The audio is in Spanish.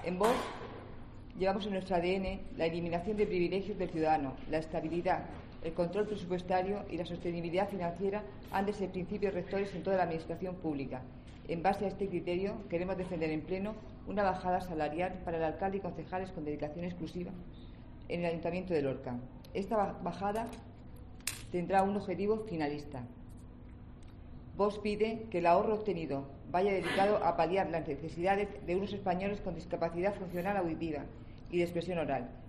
En Vox llevamos en nuestro ADN la eliminación de privilegios del ciudadano, la estabilidad, el control presupuestario y la sostenibilidad financiera han de ser principios rectores en toda la administración pública. En base a este criterio, queremos defender en pleno una bajada salarial para el alcalde y concejales con dedicación exclusiva en el Ayuntamiento de Lorca. Esta bajada tendrá un objetivo finalista. Vox pide que el ahorro obtenido vaya dedicado a paliar las necesidades de unos españoles con discapacidad funcional auditiva y de expresión oral,